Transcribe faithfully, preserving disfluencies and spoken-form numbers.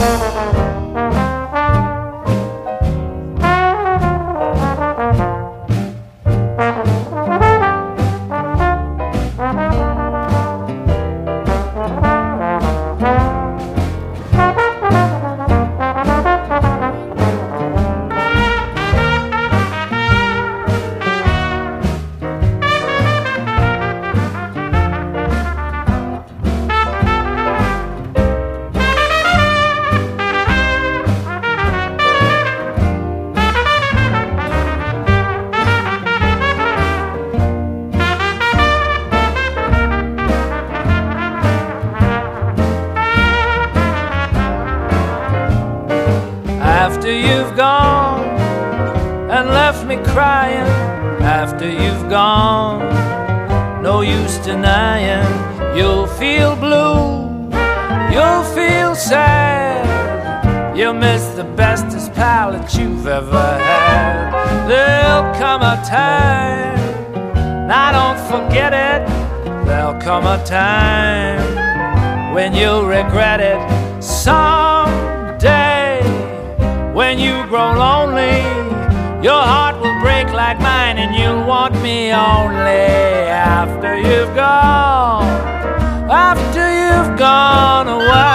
After you've gone and left me crying, after you've gone, no use denying, you'll feel blue, you'll feel sad, you'll miss the bestest pal that you've ever had. There'll come a time, now don't forget it, there'll come a time when you'll regret it someday. When you grow lonely, your heart will break like mine, and you'll want me only after you've gone, after you've gone away.